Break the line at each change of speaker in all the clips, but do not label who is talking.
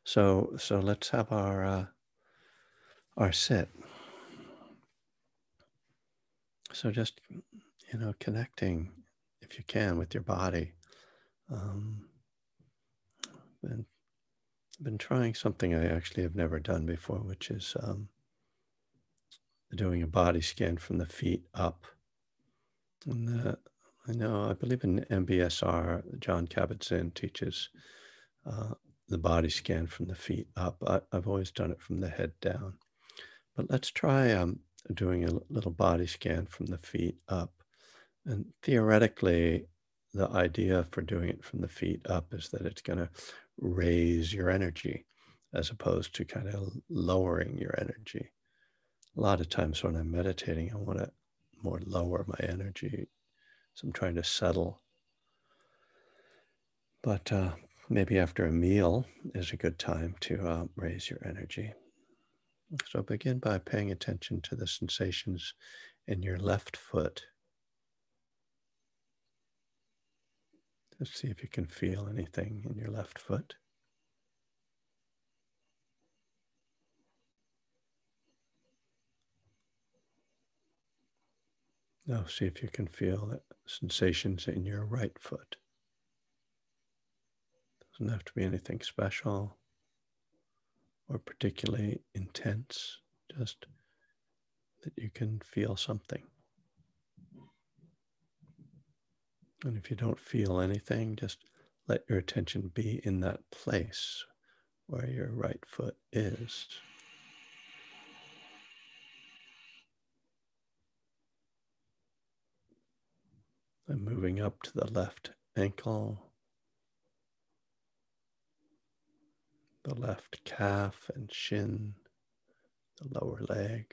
So let's have our sit. So just connecting, if you can, with your body. Um, been been trying something I actually have never done before, which is doing a body scan from the feet up. And I believe in MBSR. John Kabat-Zinn teaches uh, the body scan from the feet up. I've always done it from the head down. But let's try doing a little body scan from the feet up. And theoretically, the idea for doing it from the feet up is that it's going to raise your energy as opposed to kind of lowering your energy. A lot of times when I'm meditating, I want to more lower my energy. So I'm trying to settle. But maybe after a meal is a good time to raise your energy. So begin by paying attention to the sensations in your left foot. Let's see if you can feel anything in your left foot. Now see if you can feel sensations in your right foot. Doesn't have to be anything special or particularly intense, just that you can feel something. And if you don't feel anything, just let your attention be in that place where your right foot is. And moving up to the left ankle, the left calf and shin, the lower leg.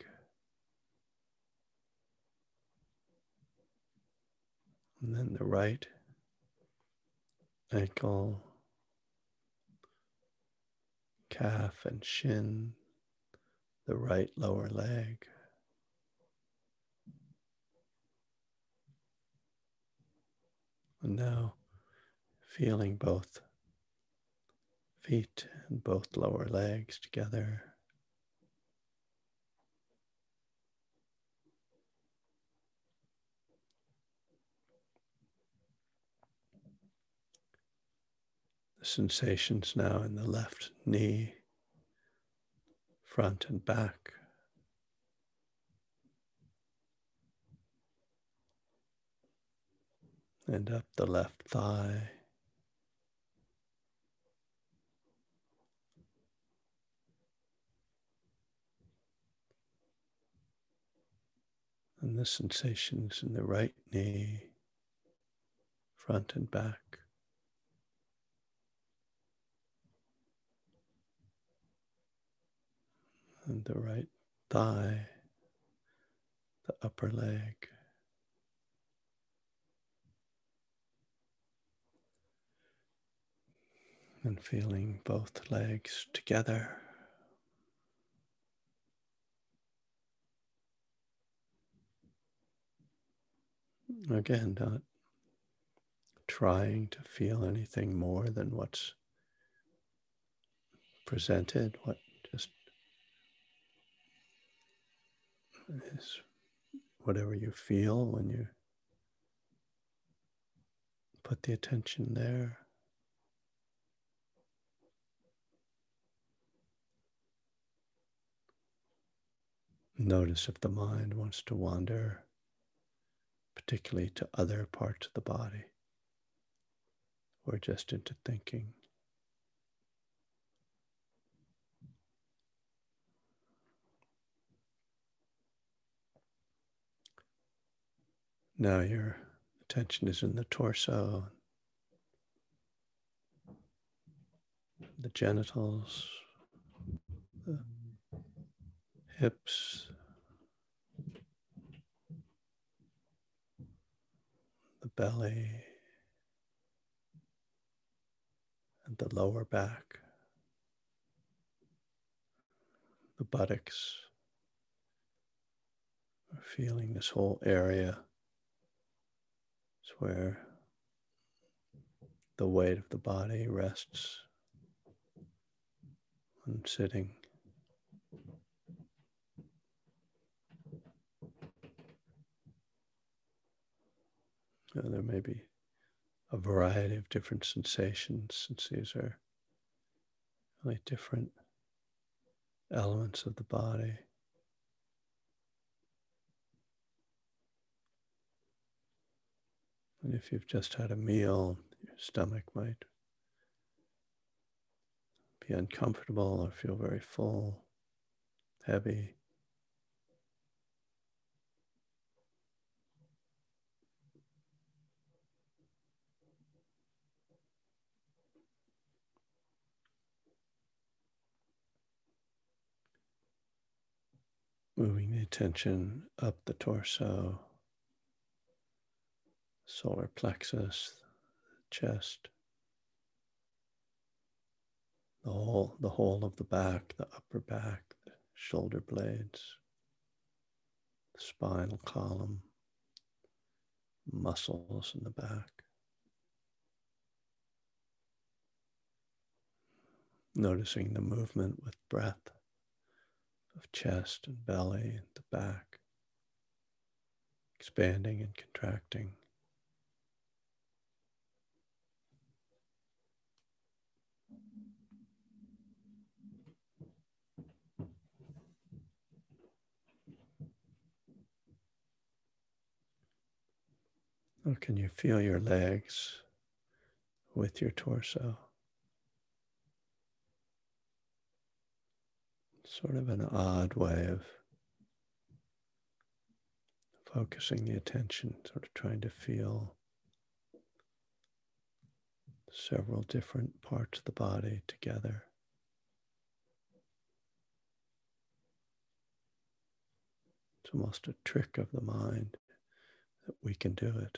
And then the right ankle, calf and shin, the right lower leg. And now feeling both feet and both lower legs together. The sensations now in the left knee, front and back. And up the left thigh. And the sensations in the right knee, front and back. And the right thigh, the upper leg. And feeling both legs together. Again, not trying to feel anything more than what's presented, what just is whatever you feel when you put the attention there. Notice if the mind wants to wander, particularly to other parts of the body, or just into thinking. Now your attention is in the torso, the genitals, the hips, the belly, and the lower back, the buttocks. Feeling this whole area is where the weight of the body rests. when sitting. There may be a variety of different sensations, since these are really different elements of the body. And if you've just had a meal, your stomach might be uncomfortable or feel very full, heavy. Moving the attention up the torso, solar plexus, chest, the whole of the back, the upper back, the shoulder blades, the spinal column, muscles in the back. Noticing the movement with breath of chest and belly and the back, expanding and contracting. Or can you feel your legs with your torso? Sort of an odd way of focusing the attention, sort of trying to feel several different parts of the body together. It's almost a trick of the mind that we can do it.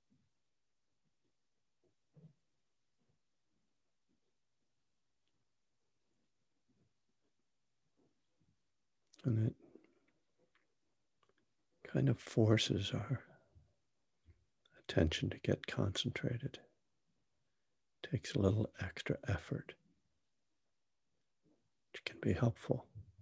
And it kind of forces our attention to get concentrated. It takes a little extra effort, which can be helpful.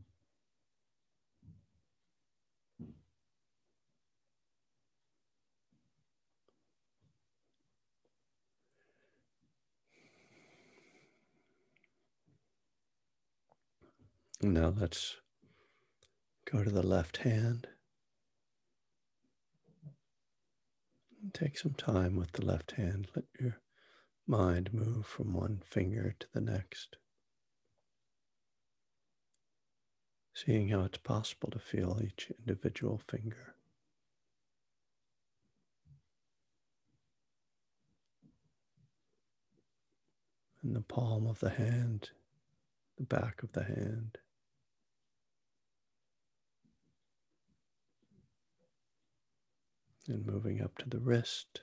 Now let's go to the left hand. Take some time with the left hand. Let your mind move from one finger to the next. Seeing how it's possible to feel each individual finger. And the palm of the hand, the back of the hand. And moving up to the wrist,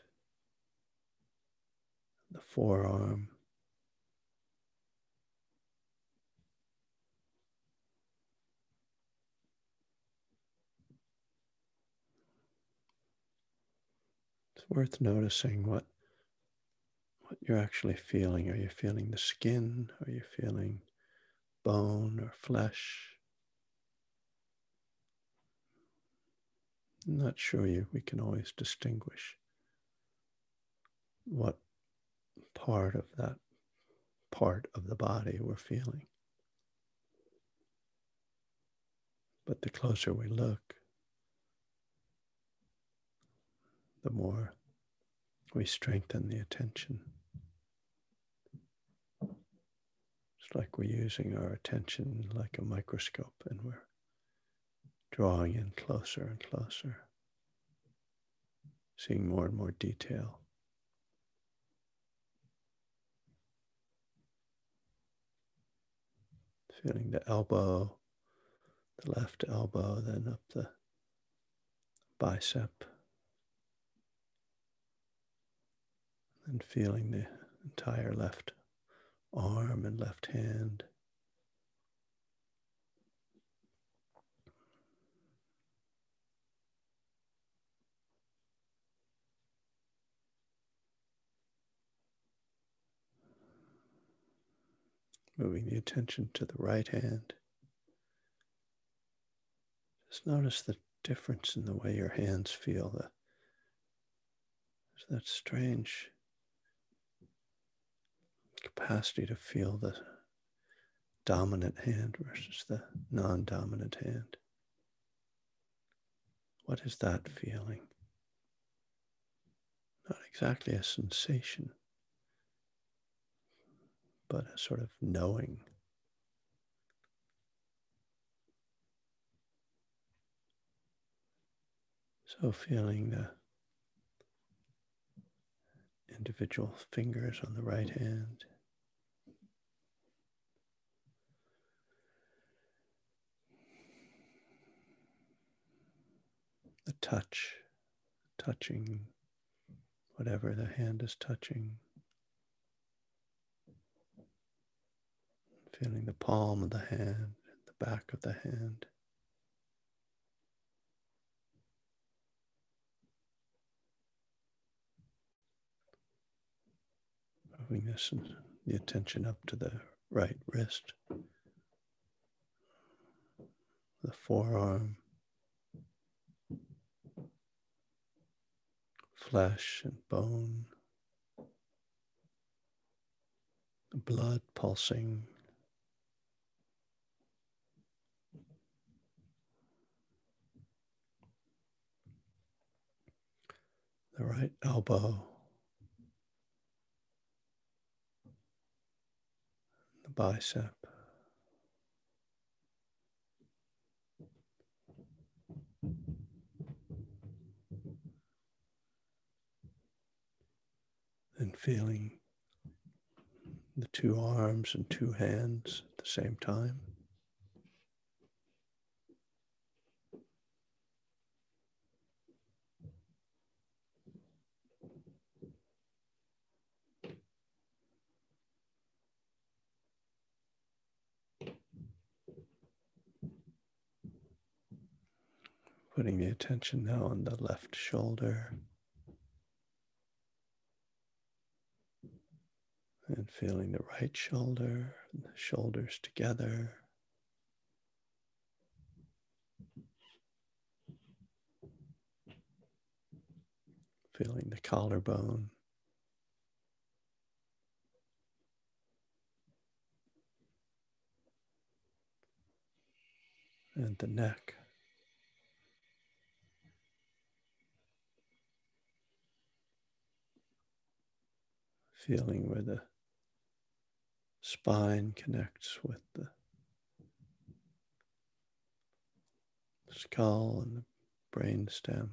the forearm, it's worth noticing what you're actually feeling. Are you feeling the skin? Are you feeling bone or flesh? I'm not sure we can always distinguish what part of that part of the body we're feeling. But the closer we look, the more we strengthen the attention. It's like we're using our attention like a microscope, and we're drawing in closer and closer, seeing more and more detail. Feeling the elbow, the left elbow, then up the bicep, and feeling the entire left arm and left hand. Moving the attention to the right hand. Just notice the difference in the way your hands feel. There's that strange capacity to feel the dominant hand versus the non-dominant hand. What is that feeling? Not exactly a sensation, but a sort of knowing. So feeling the individual fingers on the right hand. The touching whatever the hand is touching. Feeling the palm of the hand, the back of the hand. Moving the attention up to the right wrist, the forearm, flesh and bone, blood pulsing, the right elbow, the bicep, and feeling the two arms and two hands at the same time. Putting the attention now on the left shoulder and feeling the right shoulder and the shoulders together. Feeling the collarbone. And the neck. Feeling where the spine connects with the skull and the brain stem.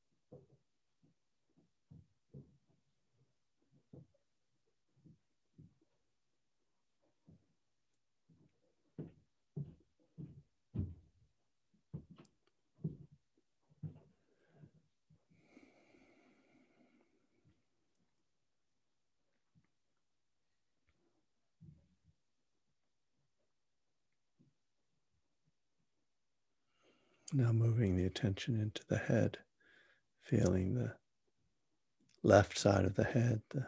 Now moving the attention into the head, feeling the left side of the head, the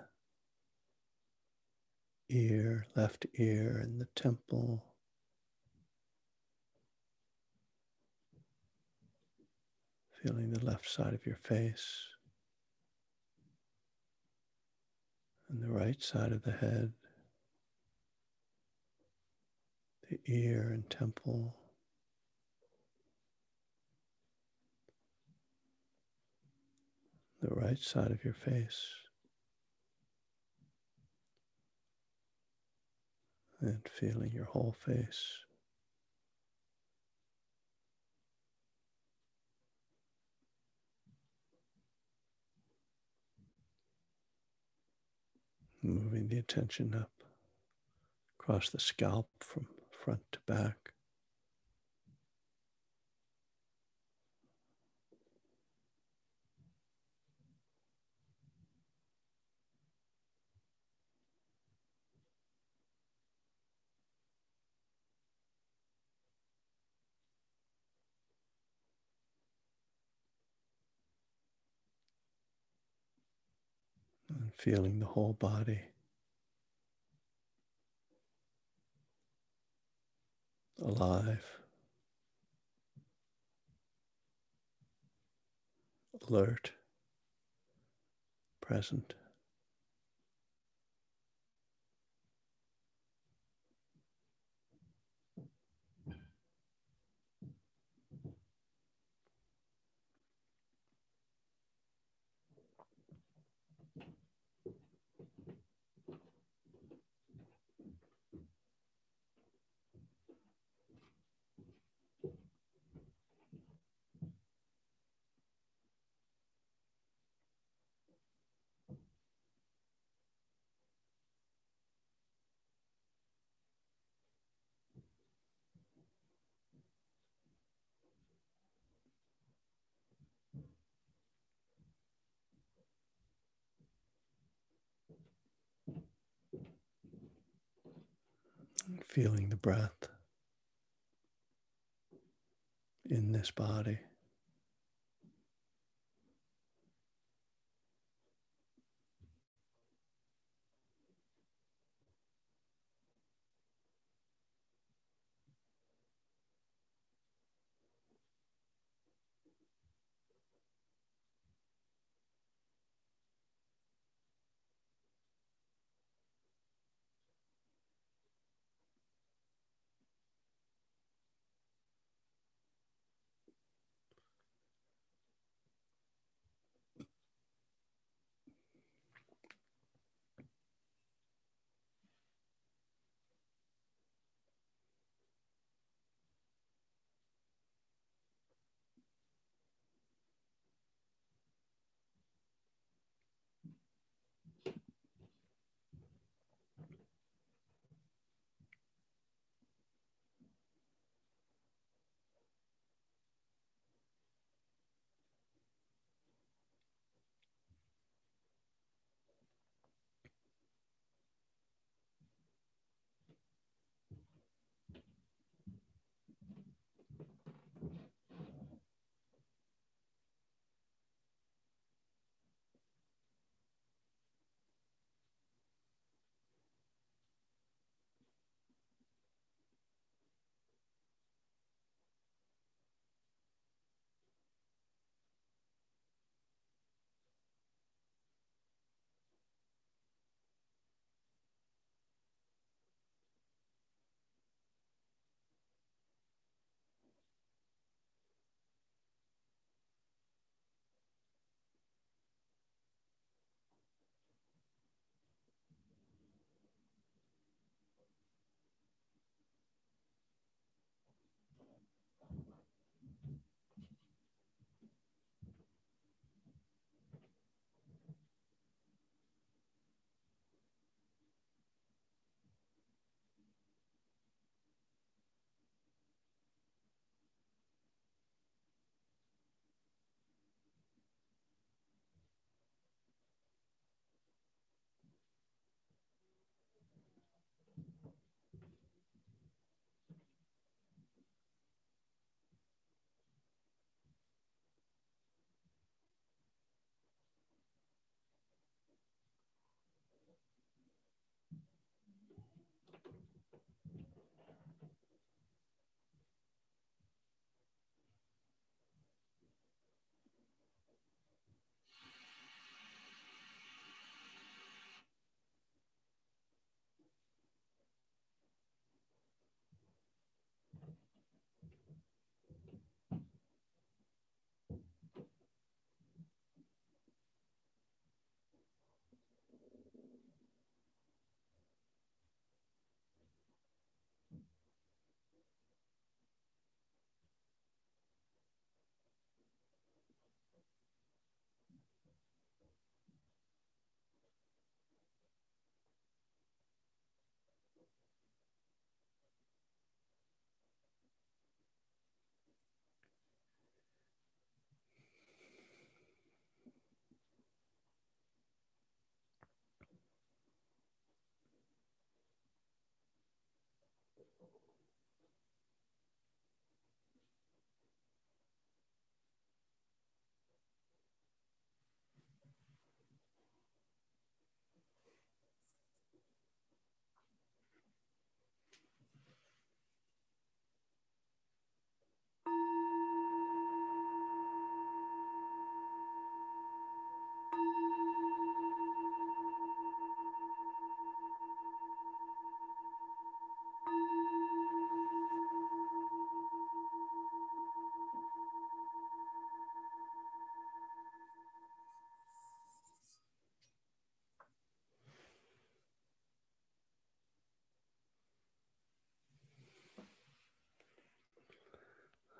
ear, left ear, and the temple. Feeling the left side of your face and the right side of the head, the ear and temple. The right side of your face, and feeling your whole face. Moving the attention up across the scalp from front to back. And feeling the whole body. alive, alert, present. Feeling the breath in this body.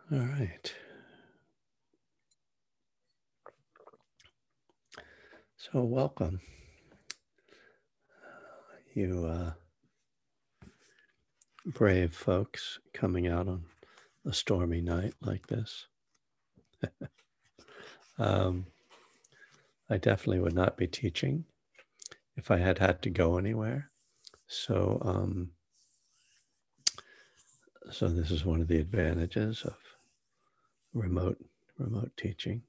All right. So welcome. You brave folks coming out on a stormy night like this. I definitely would not be teaching if I had had to go anywhere. So, so this is one of the advantages of remote teaching.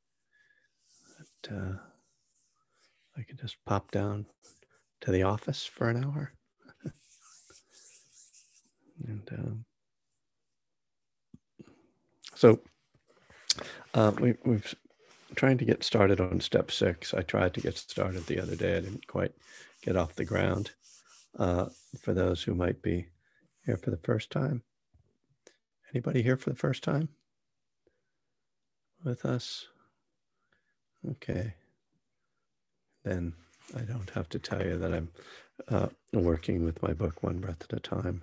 That I could just pop down to the office for an hour, and so we've trying to get started on step 6. I tried to get started the other day. I didn't quite get off the ground. For those who might be here for the first time, anybody here for the first time with us? Okay, then I don't have to tell you that I'm working with my book one breath at a time.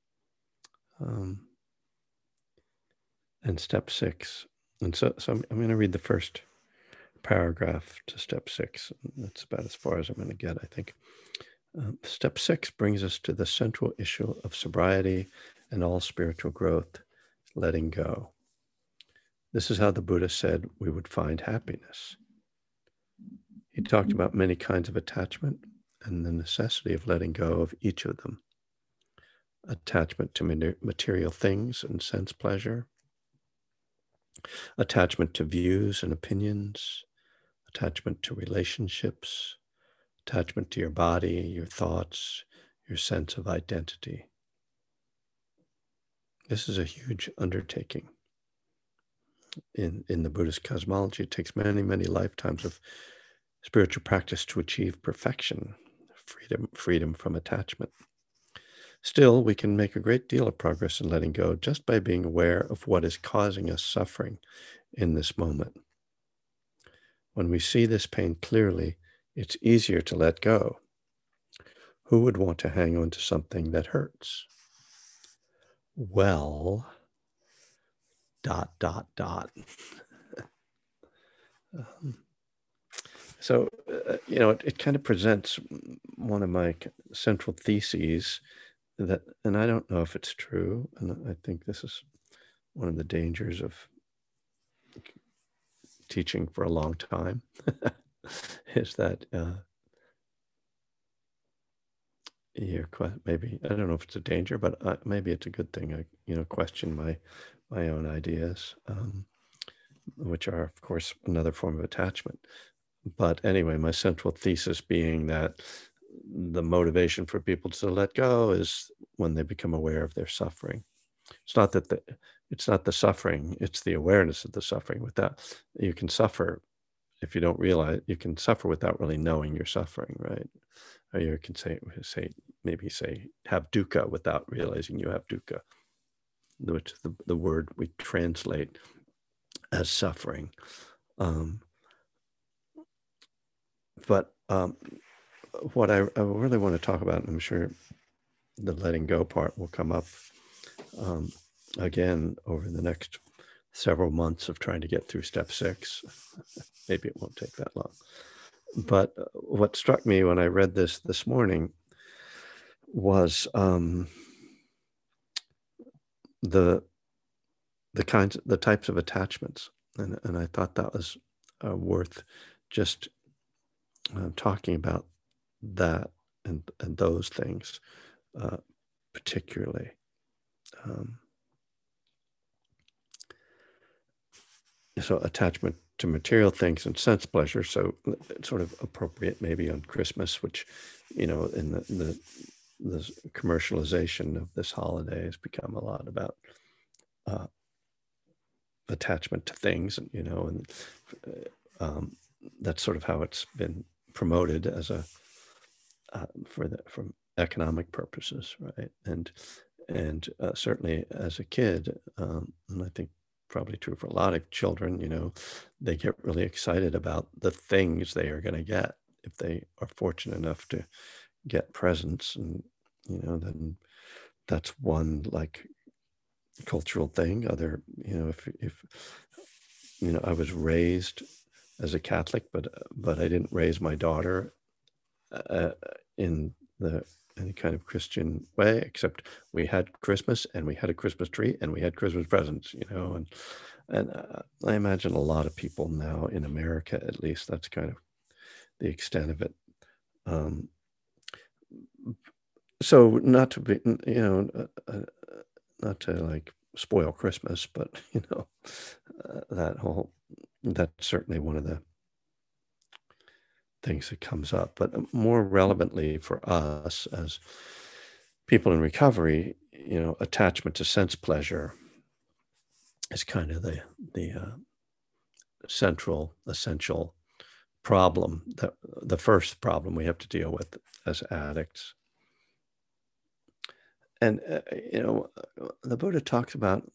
And step 6, and so I'm going to read the first paragraph to step 6. That's about as far as I'm going to get, I think. Step 6 brings us to the central issue of sobriety and all spiritual growth, letting go. This is how the Buddha said we would find happiness. He talked about many kinds of attachment and the necessity of letting go of each of them. Attachment to material things and sense pleasure, attachment to views and opinions, attachment to relationships, attachment to your body, your thoughts, your sense of identity. This is a huge undertaking. In the Buddhist cosmology, it takes many, many lifetimes of spiritual practice to achieve perfection, freedom from attachment. Still, we can make a great deal of progress in letting go just by being aware of what is causing us suffering in this moment. When we see this pain clearly, it's easier to let go. Who would want to hang on to something that hurts? Well, ... So, it kind of presents one of my central theses that, and I don't know if it's true, and I think this is one of the dangers of teaching for a long time, is that maybe, I don't know if it's a danger, but maybe it's a good thing. I question my own ideas, which are, of course, another form of attachment. But anyway, my central thesis being that the motivation for people to let go is when they become aware of their suffering. It's not the suffering, it's the awareness of the suffering. With that, you can suffer if you don't realize, you can suffer without really knowing you're suffering, right? Or you can say have dukkha without realizing you have dukkha, which is the word we translate as suffering. But what I really want to talk about, and I'm sure the letting go part will come up again over the next several months of trying to get through step 6. Maybe it won't take that long. But what struck me when I read this morning was the types of attachments, and I thought that was worth just talking about that and those things particularly. So attachment to material things and sense pleasure. So it's sort of appropriate maybe on Christmas, which, in the commercialization of this holiday has become a lot about attachment to things, and that's sort of how it's been promoted as from economic purposes, right? And certainly as a kid, and I think probably true for a lot of children, they get really excited about the things they are going to get if they are fortunate enough to get presents, and then that's one, like, cultural thing. Other, if I was raised as a Catholic, but I didn't raise my daughter uh, in the any kind of Christian way, except we had Christmas and we had a Christmas tree and we had Christmas presents, and I imagine a lot of people now in America, at least, that's kind of the extent of it. Um, so not to be, not to like spoil Christmas, but that's certainly one of the things that comes up. But more relevantly for us as people in recovery, attachment to sense pleasure is kind of the central, essential problem, the first problem we have to deal with as addicts. And the Buddha talks about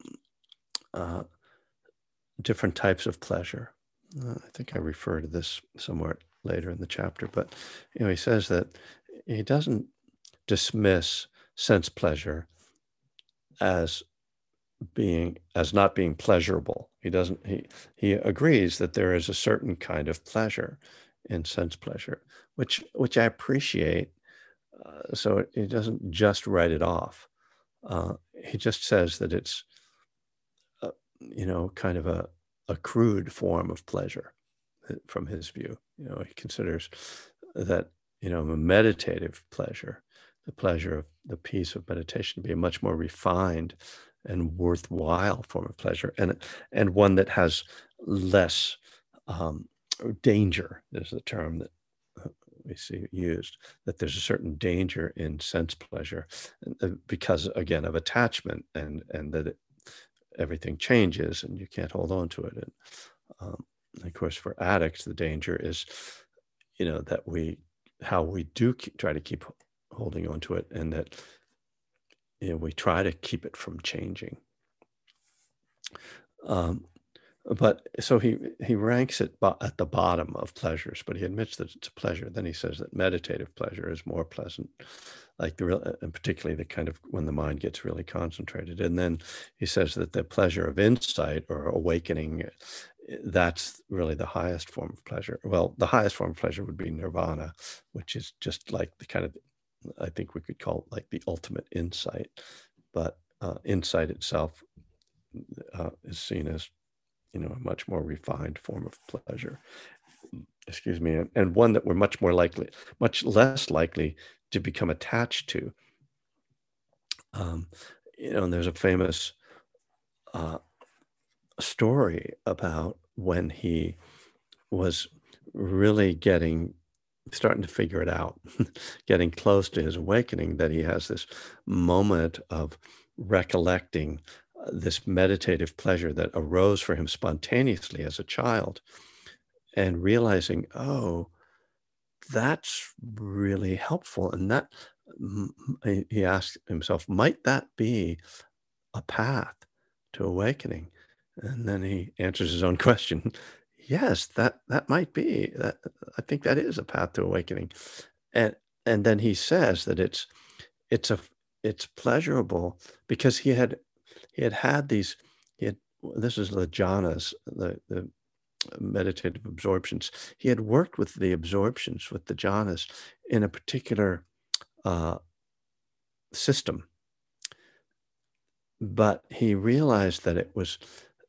different types of pleasure. I think I refer to this somewhere later in the chapter, but he says that he doesn't dismiss sense pleasure as not being pleasurable. He agrees that there is a certain kind of pleasure in sense pleasure, which I appreciate. So he doesn't just write it off. He just says that it's kind of a crude form of pleasure from his view. He considers that a meditative pleasure, the pleasure of the peace of meditation, to be a much more refined and worthwhile form of pleasure, and one that has less danger. Is the term that we see used, that there's a certain danger in sense pleasure because, again, of attachment, and that everything changes and you can't hold on to it. And of course, for addicts, the danger is, that how we do try to keep holding on to it, and that we try to keep it from changing. But so he ranks it at the bottom of pleasures, but he admits that it's a pleasure. Then he says that meditative pleasure is more pleasant, like and particularly the kind of when the mind gets really concentrated. And then he says that the pleasure of insight or awakening, that's really the highest form of pleasure. Well, the highest form of pleasure would be nirvana, which is just like the kind of, I think we could call it like the ultimate insight. But insight itself is seen as a much more refined form of pleasure. Excuse me, and one that we're much less likely to become attached to. And there's a famous story about when he was really starting to figure it out, getting close to his awakening, that he has this moment of recollecting this meditative pleasure that arose for him spontaneously as a child, and realizing, oh, that's really helpful. And that he asked himself, might that be a path to awakening? And then he answers his own question. Yes, that might be that. I think that is a path to awakening. And then he says that it's a it's pleasurable because he had these, this is the jhanas, the meditative absorptions. He had worked with the absorptions, with the jhanas, in a particular system, but he realized that it was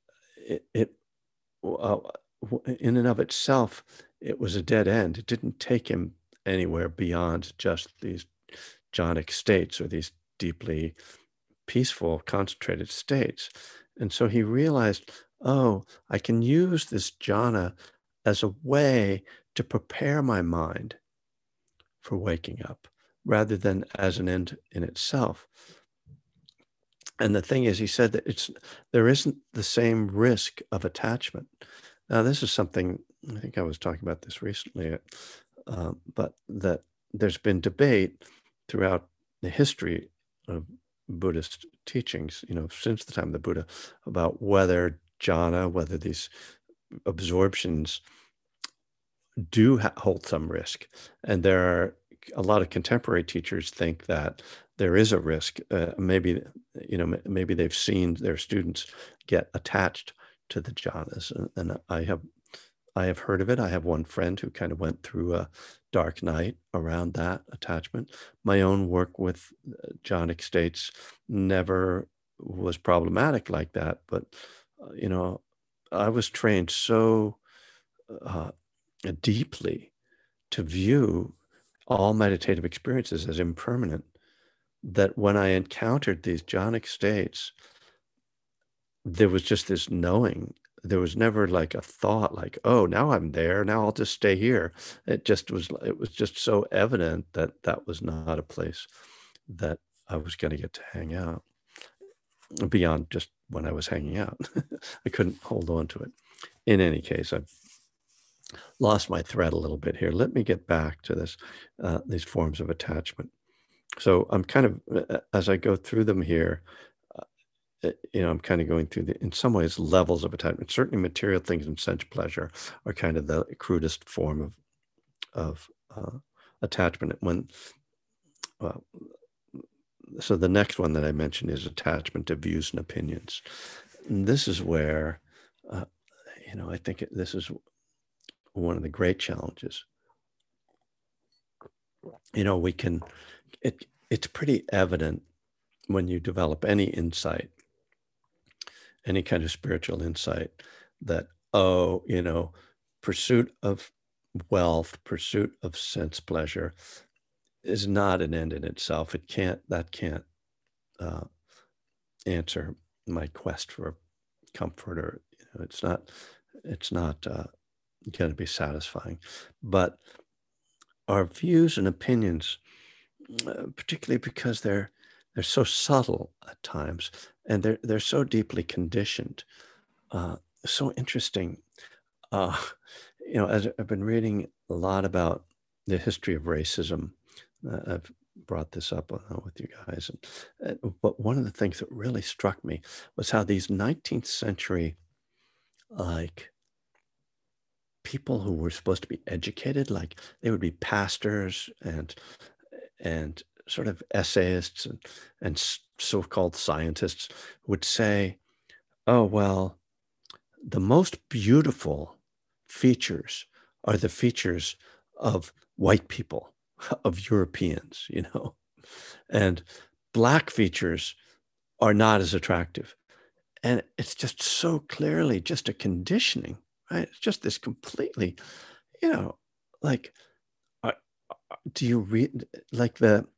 uh, in and of itself, it was a dead end. It didn't take him anywhere beyond just these jhanic states, or these deeply peaceful, concentrated states. And so he realized, oh, I can use this jhana as a way to prepare my mind for waking up, rather than as an end in itself. And the thing is, he said that there isn't the same risk of attachment. Now, this is something, I think I was talking about this recently, but that there's been debate throughout the history of Buddhist teachings, since the time of the Buddha, about whether jhana, whether these absorptions do hold some risk. And there are a lot of contemporary teachers think that there is a risk. Maybe, maybe they've seen their students get attached to the jhanas, and I have heard of it. I have one friend who kind of went through a dark night around that attachment. My own work with jhanic states never was problematic like that, but you know, I was trained so uh, deeply to view all meditative experiences as impermanent that when I encountered these jhanic states, there was just this knowing. There was never like a thought like, oh, now I'm there. Now I'll just stay here. It was just so evident that that was not a place that I was going to get to hang out beyond just when I was hanging out. I couldn't hold on to it. In any case, I've lost my thread a little bit here. Let me get back to these forms of attachment. So I'm kind of, as I go through them here, I'm kind of going through in some ways, levels of attachment. Certainly, material things and sense pleasure are kind of the crudest form of attachment. Well, so the next one that I mentioned is attachment to views and opinions. And this is where, I think this is one of the great challenges. We can, it's pretty evident when you develop any insight, any kind of spiritual insight, that, pursuit of wealth, pursuit of sense pleasure is not an end in itself. That can't answer my quest for comfort, or it's not going to be satisfying. But our views and opinions, particularly because they're so subtle at times, and they're so deeply conditioned, so interesting. Uh, as I've been reading a lot about the history of racism, I've brought this up with you guys. But one of the things that really struck me was how these 19th century, like, people who were supposed to be educated, like they would be pastors and sort of essayists and so-called scientists, would say, oh, well, the most beautiful features are the features of white people, of Europeans, and black features are not as attractive. And it's just so clearly just a conditioning, right? It's just this completely, like, do you read, like,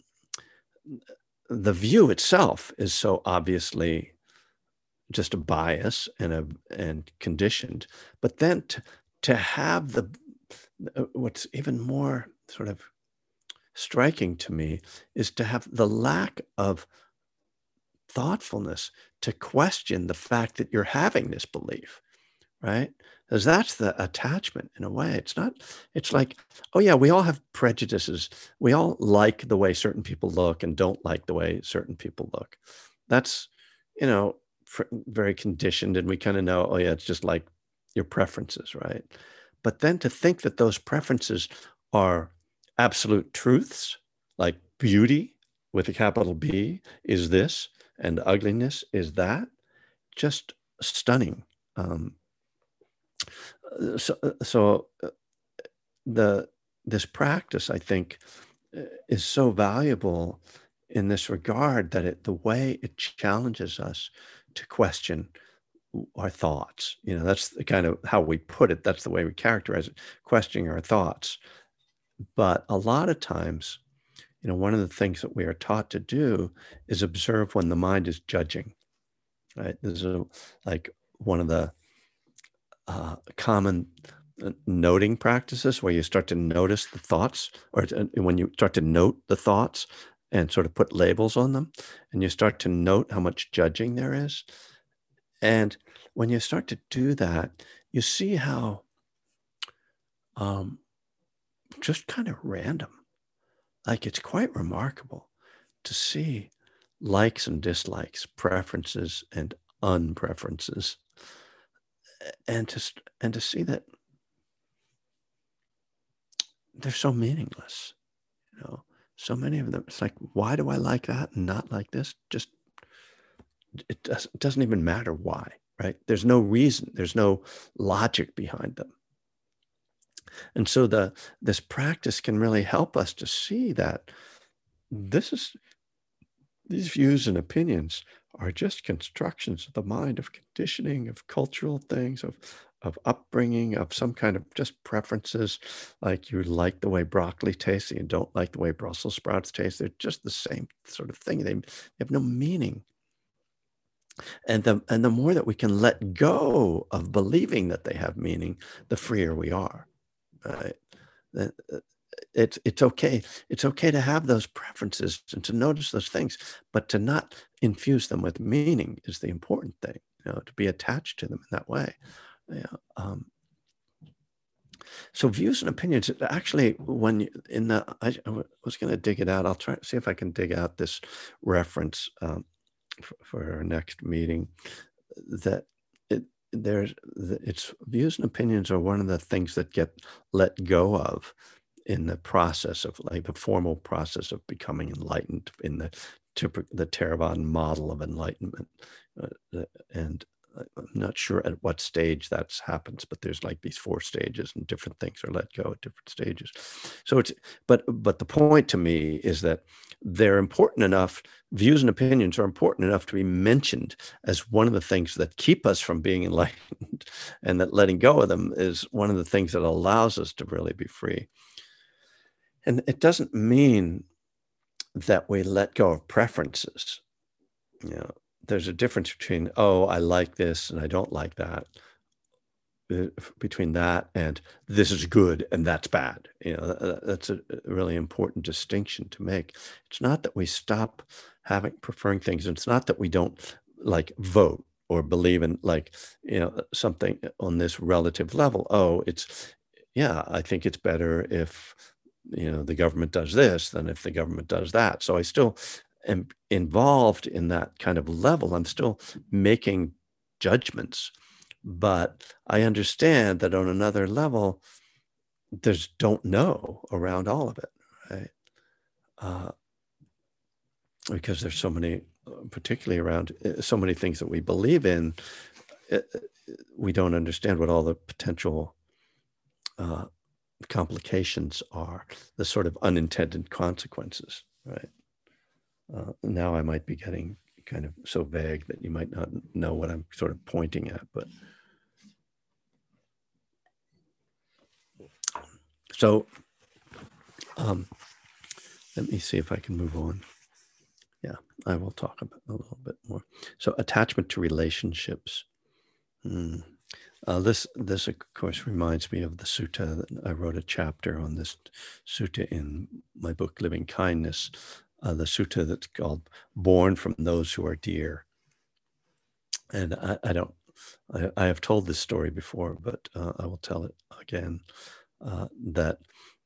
the view itself is so obviously just a bias and conditioned, but then to have what's even more sort of striking to me is to have the lack of thoughtfulness to question the fact that you're having this belief, right? Because that's the attachment in a way. It's like, oh yeah, we all have prejudices. We all like the way certain people look and don't like the way certain people look. That's, you know, very conditioned, and we kind of know, oh yeah, it's just like your preferences, right? But then to think that those preferences are absolute truths, like beauty with a capital B is this, and ugliness is that, just stunning. Um, so the this practice, I think, is so valuable in this regard, that the way it challenges us to question our thoughts. That's the kind of how we put it. That's the way we characterize it, questioning our thoughts. But a lot of times, one of the things that we are taught to do is observe when the mind is judging, right? This is like one of the common noting practices, where you start to notice the thoughts, or when you start to note the thoughts and sort of put labels on them, and you start to note how much judging there is. And when you start to do that, you see how um, just kind of random, like, it's quite remarkable to see likes and dislikes, preferences and unpreferences, and to see that they're so meaningless. You know, So many of them, it's like, why do I like that and not like this? Just it doesn't even matter why, right? There's no reason, there's no logic behind them. And so this practice can really help us to see that this is these views and opinions are just constructions of the mind, of conditioning, of cultural things, of upbringing, of some kind of just preferences. Like you like the way broccoli tastes, and you don't like the way Brussels sprouts taste. They're just the same sort of thing. They have no meaning. And the more that we can let go of believing that they have meaning, the freer we are. Right? That- it's okay. It's okay to have those preferences and to notice those things, but to not infuse them with meaning is the important thing. To be attached to them in that way. Yeah. So views and opinions. Actually, when you, in the, I was going to dig it out. I'll try to see if I can dig out this reference for our next meeting. That it's views and opinions are one of the things that get let go of in the process of, like, the formal process of becoming enlightened in the Theravada model of enlightenment. And I'm not sure at what stage that happens, but there's like these 4 stages, and different things are let go at different stages. So but the point to me is that they're important enough. Views and opinions are important enough to be mentioned as one of the things that keep us from being enlightened, and that letting go of them is one of the things that allows us to really be free. And it doesn't mean that we let go of preferences. You know, there's a difference between, oh, I like this and I don't like that. Between that and this is good and that's bad. That's a really important distinction to make. It's not that we stop preferring things. It's not that we don't, like, vote or believe in, like, something on this relative level. Oh, yeah, I think it's better if the government does this than if the government does that. So I still am involved in that kind of level. I'm still making judgments, but I understand that on another level, there's don't know around all of it, right? Uh, because there's so many, particularly around so many things that we believe in, uh, we don't understand what all the potential uh, complications are, the sort of unintended consequences, right? Now I might be getting kind of so vague that you might not know what I'm sort of pointing at, but so let me see if I can move on. Yeah, I will talk about a little bit more. So attachment to relationships. This of course reminds me of the sutta. That I wrote a chapter on this sutta in my book Living Kindness. The sutta that's called "Born from Those Who Are Dear." And I have told this story before, but I will tell it again. That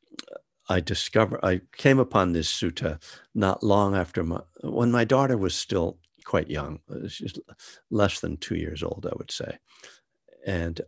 I came upon this sutta not long after when my daughter was still quite young. She's less than 2 years old, I would say. And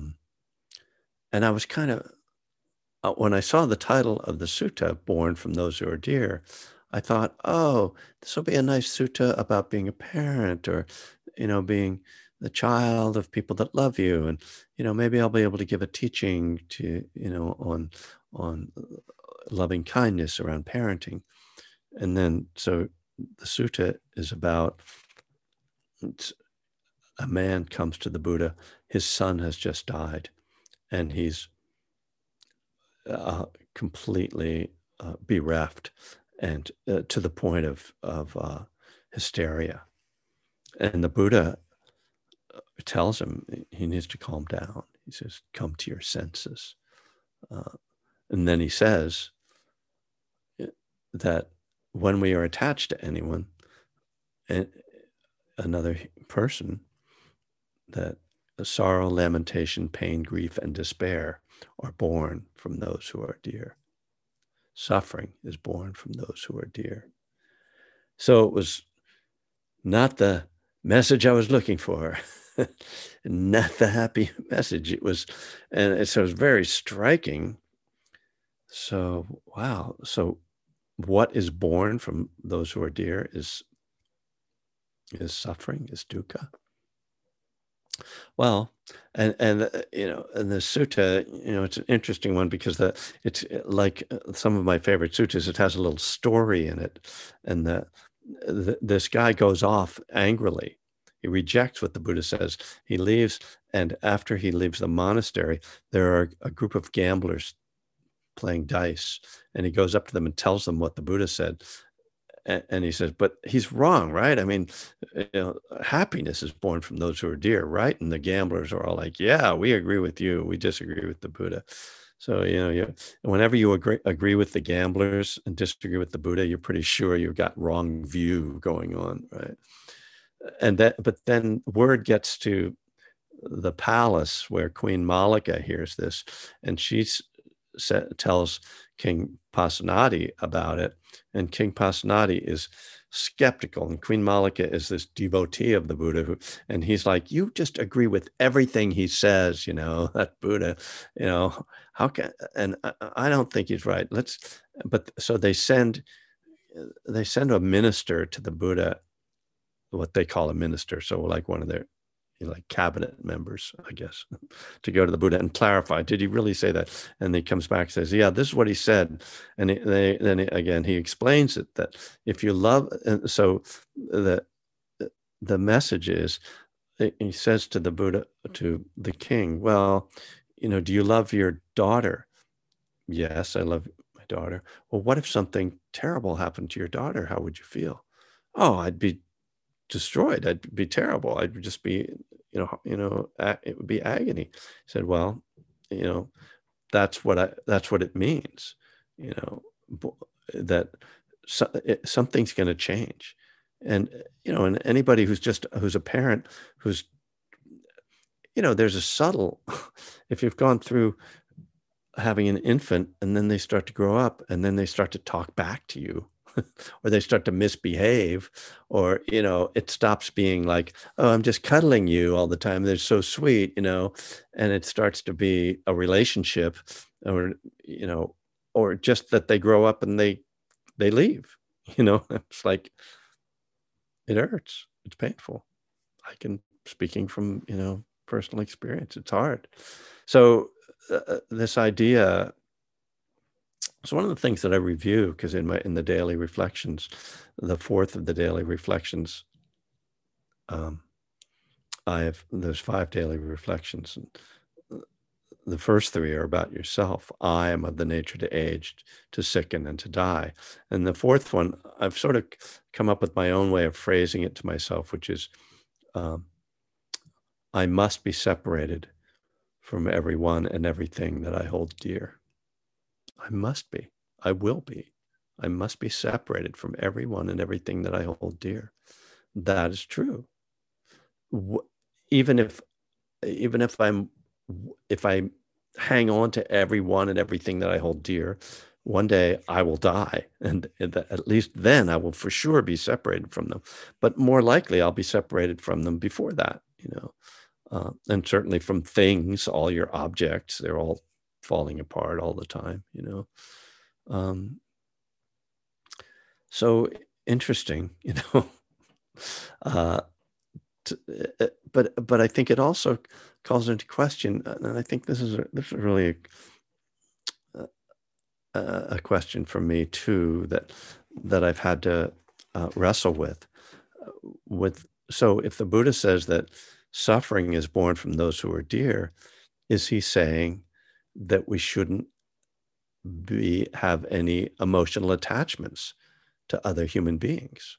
I was kind of, when I saw the title of the sutta, "Born from Those Who Are Dear," I thought, oh, this will be a nice sutta about being a parent, or being the child of people that love you, and maybe I'll be able to give a teaching to on loving kindness around parenting. And then, so the sutta is about, a man comes to the Buddha. His son has just died, and he's completely bereft, and to the point of hysteria. And the Buddha tells him he needs to calm down. He says, "Come to your senses." And then he says that when we are attached to anyone, and another person, that sorrow, lamentation, pain, grief, and despair are born from those who are dear. Suffering is born from those who are dear. So it was not the message I was looking for, not the happy message. It was, and so it was very striking. So, wow. So what is born from those who are dear is suffering, is dukkha. Well, and the sutta, it's an interesting one because it's like some of my favorite suttas. It has a little story in it, and this guy goes off angrily. He rejects what the Buddha says. He leaves, and after he leaves the monastery, there are a group of gamblers playing dice, and he goes up to them and tells them what the Buddha said. And he says, but he's wrong, right? I mean, happiness is born from those who are dear, right? And the gamblers are all like, yeah, we agree with you. We disagree with the Buddha. So, whenever you agree with the gamblers and disagree with the Buddha, you're pretty sure you've got wrong view going on, right? But then word gets to the palace where Queen Malika hears this, and tells King Pasenadi about it, and King Pasenadi is skeptical, and Queen Malika is this devotee of the Buddha, and he's like, you just agree with everything he says, that Buddha, how can, and I don't think he's right. So they send a minister to the Buddha, what they call a minister, so like one of their like cabinet members, I guess, to go to the Buddha and clarify, did he really say that? And he comes back and says, yeah, this is what he said. And then he explains it, that if you love, and so the message is, he says to the Buddha, to the king, well, do you love your daughter? Yes, I love my daughter. Well, what if something terrible happened to your daughter? How would you feel? Oh, I'd be destroyed. I'd be terrible. I'd just be, it would be agony. He said, well, that's what it means, that something's going to change. And, and anybody who's a parent, there's a subtle, if you've gone through having an infant and then they start to grow up and then they start to talk back to you, or they start to misbehave, or, it stops being like, oh, I'm just cuddling you all the time. They're so sweet, and it starts to be a relationship, or, or just that they grow up and they leave, it's like, it hurts. It's painful. Speaking from, personal experience, it's hard. So this idea, so one of the things that I review, because in the daily reflections, the fourth of the daily reflections, there's 5 daily reflections. And the first 3 are about yourself. I am of the nature to age, to sicken, and to die. And the fourth one, I've sort of come up with my own way of phrasing it to myself, which is, I must be separated from everyone and everything that I hold dear. I must be. I will be. I must be separated from everyone and everything that I hold dear. That is true. Even if I hang on to everyone and everything that I hold dear, one day I will die, and at least then I will for sure be separated from them. But more likely, I'll be separated from them before that, and certainly from things, all your objects, they're all falling apart all the time, So interesting, but I think it also calls into question, and I think this is really a question for me too, that I've had to wrestle with. So if the Buddha says that suffering is born from those who are dear, is he saying that we shouldn't have any emotional attachments to other human beings?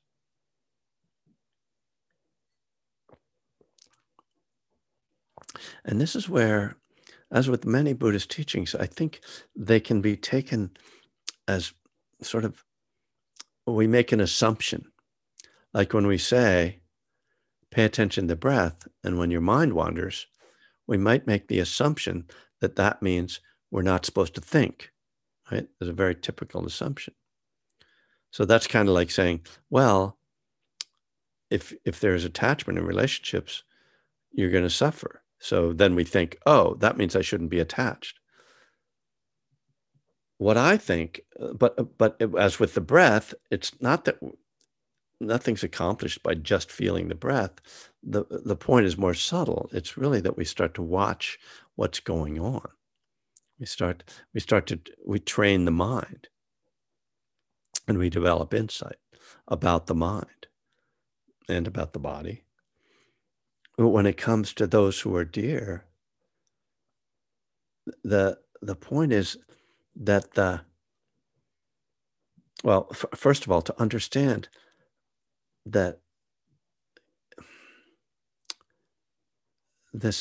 And this is where, as with many Buddhist teachings, I think they can be taken as sort of, we make an assumption. Like when we say, pay attention to the breath, and when your mind wanders, we might make the assumption that that means we're not supposed to think, right? There's a very typical assumption. So that's kind of like saying, well, if there's attachment in relationships, you're going to suffer. So then we think, oh, that means I shouldn't be attached. what I think, but as with the breath, it's not that nothing's accomplished by just feeling the breath. The point is more subtle. It's really that we start to watch what's going on. We train the mind, and we develop insight about the mind and about the body. But when it comes to those who are dear, the point is that first of all, to understand that this,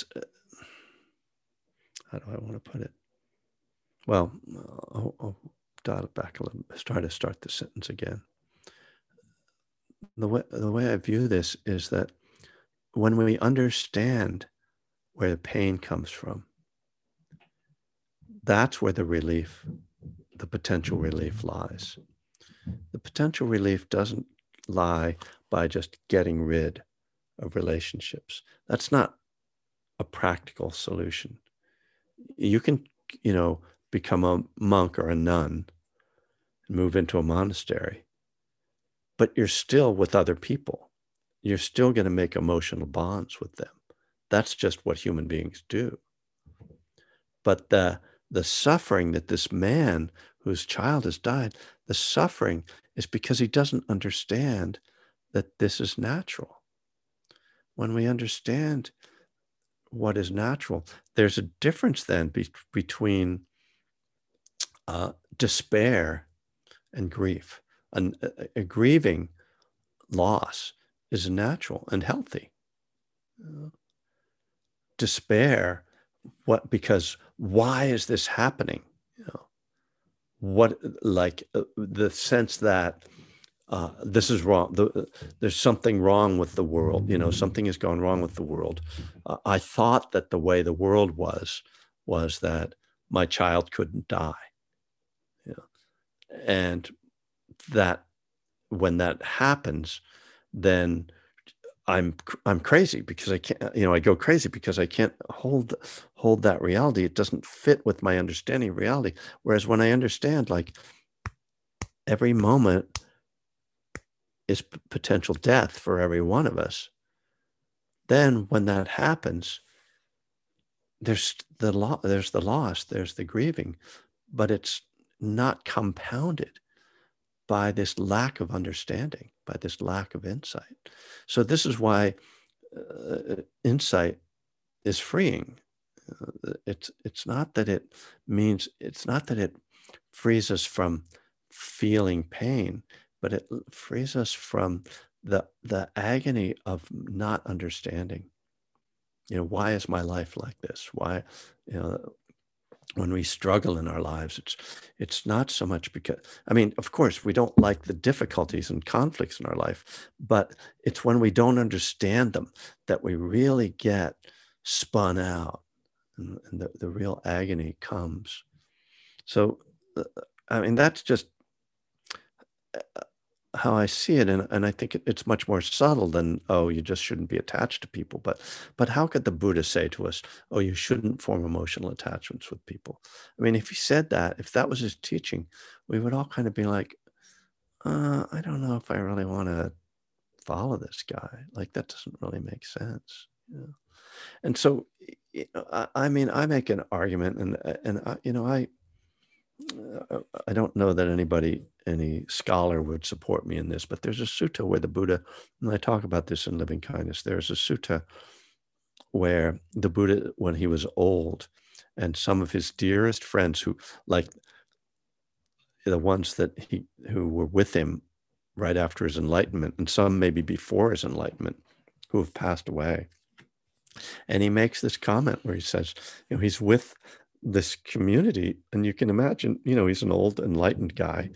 how do I want to put it? Well, I'll dial it back a little. Try to start the sentence again. The way I view this is that when we understand where the pain comes from, that's where the potential relief lies. The potential relief doesn't lie by just getting rid of relationships. That's not a practical solution. You can, become a monk or a nun and move into a monastery, but you're still with other people. You're still going to make emotional bonds with them. That's just what human beings do. But the suffering that this man whose child has died, the suffering is because he doesn't understand that this is natural. When we understand what is natural, there's a difference then between despair and grief. A grieving loss is natural and healthy. Despair, because why is this happening? The sense that this is wrong. There's something wrong with the world. Something has gone wrong with the world. I thought that the way the world was that my child couldn't die. And that when that happens, then I'm crazy because I can't, I go crazy because I can't hold that reality. It doesn't fit with my understanding of reality. Whereas when I understand, like, every moment is potential death for every one of us, then when that happens, there's the loss, there's the grieving, but it's not compounded by this lack of understanding, by this lack of insight. So this is why insight is freeing. It's not that it frees us from feeling pain, but it frees us from the agony of not understanding. Why is my life like this? Why, when we struggle in our lives, it's not so much because, of course, we don't like the difficulties and conflicts in our life, but it's when we don't understand them that we really get spun out, and the real agony comes. So, that's just how I see it, and I think it's much more subtle than, oh, you just shouldn't be attached to people. But how could the Buddha say to us, oh, you shouldn't form emotional attachments with people? If he said that, if that was his teaching, we would all kind of be like, I don't know if I really want to follow this guy. Like, that doesn't really make sense. And so, I make an argument, and I don't know that any scholar would support me in this, but there's a sutta where the Buddha, and I talk about this in Living Kindness, there's a sutta where the Buddha, when he was old, and some of his dearest friends who, like the ones who were with him right after his enlightenment, and some maybe before his enlightenment, who have passed away. And he makes this comment where he says, he's with this community, and you can imagine, he's an old enlightened guy,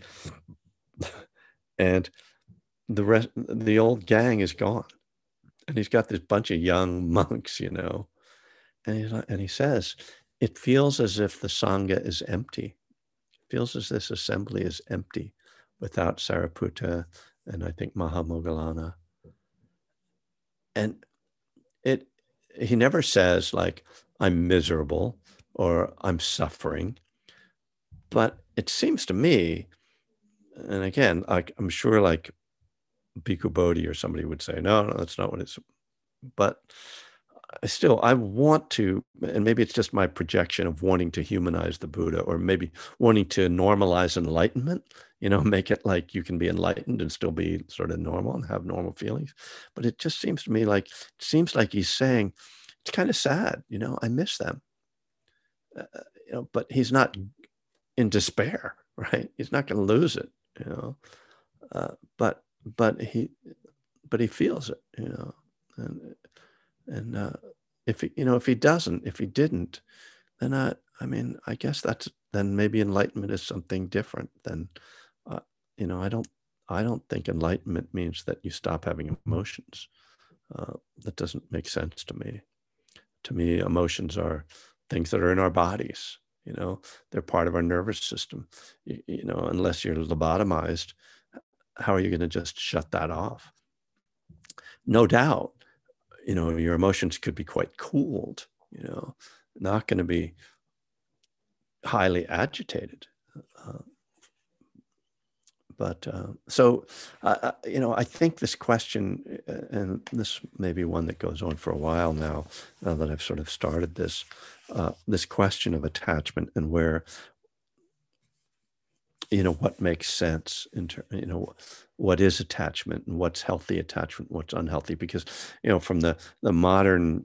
and the old gang is gone, and he's got this bunch of young monks, and he says, it feels as if the Sangha is empty. It feels as this assembly is empty without Sariputta and I think Mahamoggallana. And he never says, like, I'm miserable or I'm suffering, but it seems to me, and again, I'm sure like Bhikkhu Bodhi or somebody would say, no, no, that's not what it's, but I want to, and maybe it's just my projection of wanting to humanize the Buddha, or maybe wanting to normalize enlightenment, make it like you can be enlightened and still be sort of normal and have normal feelings. But it just seems to me like, he's saying, it's kind of sad, I miss them. But he's not in despair, right? He's not going to lose it, but he feels it, and if he didn't, then I guess then maybe enlightenment is something different than, I don't think enlightenment means that you stop having emotions. That doesn't make sense to me. To me, emotions are things that are in our bodies. They're part of our nervous system. Unless you're lobotomized, how are you going to just shut that off? No doubt, your emotions could be quite cooled, not going to be highly agitated. I think this question, and this may be one that goes on for a while now that I've sort of started this question of attachment and where, what makes sense what is attachment and what's healthy attachment, what's unhealthy, because, from the modern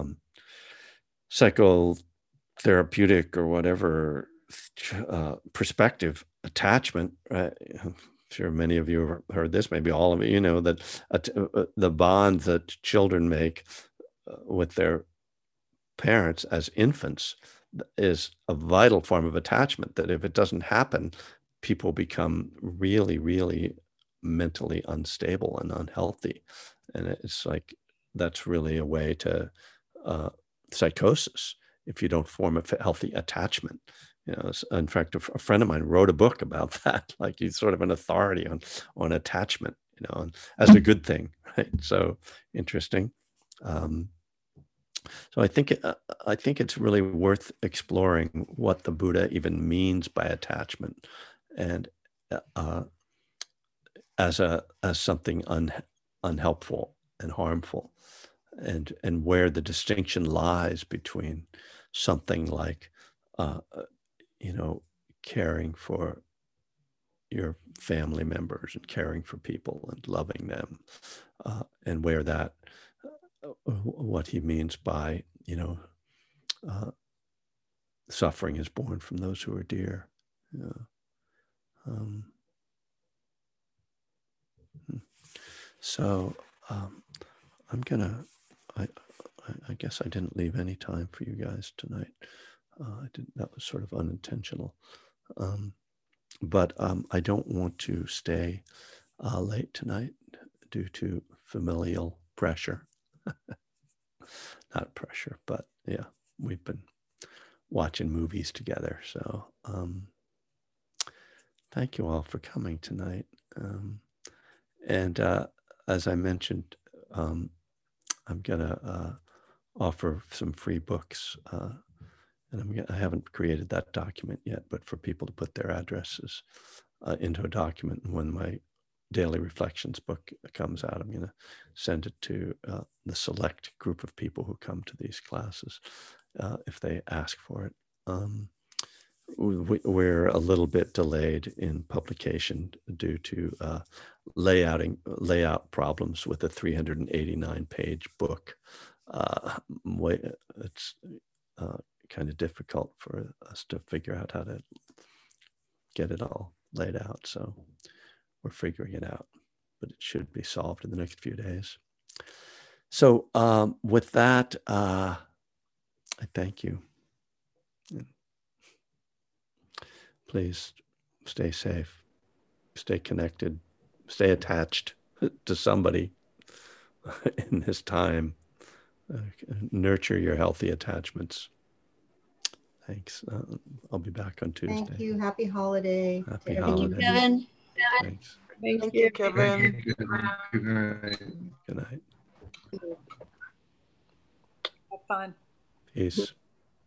psychotherapeutic or whatever perspective, attachment, right? I'm sure many of you have heard this, maybe all of you, that the bond that children make with their parents as infants is a vital form of attachment, that if it doesn't happen, people become really, really mentally unstable and unhealthy. And it's like, that's really a way to psychosis if you don't form a healthy attachment. In fact, a friend of mine wrote a book about that. Like, he's sort of an authority on attachment, as a good thing, right? So interesting. So I think it's really worth exploring what the Buddha even means by attachment, and as something unhelpful and harmful, and where the distinction lies between something like caring for your family members and caring for people and loving them, and where that what he means by suffering is born from those who are dear. So I'm gonna, I guess I didn't leave any time for you guys tonight. That was sort of unintentional. But I don't want to stay late tonight due to familial pressure. Not pressure, but yeah, we've been watching movies together. So thank you all for coming tonight. And as I mentioned, I'm gonna offer some free books, and I haven't created that document yet, but for people to put their addresses into a document. And when my Daily Reflections book comes out, I'm going to send it to the select group of people who come to these classes if they ask for it. We're a little bit delayed in publication due to layout problems with a 389-page book. It's kind of difficult for us to figure out how to get it all laid out. So we're figuring it out, but it should be solved in the next few days. So with that, I thank you. Please stay safe, stay connected, stay attached to somebody in this time. Nurture your healthy attachments. Thanks. I'll be back on Tuesday.
Thank you. Happy holiday.
Happy holiday.
Thank you, Kevin.
Thanks.
Thank you, Kevin.
Good night.
Good night.
Have fun.
Peace.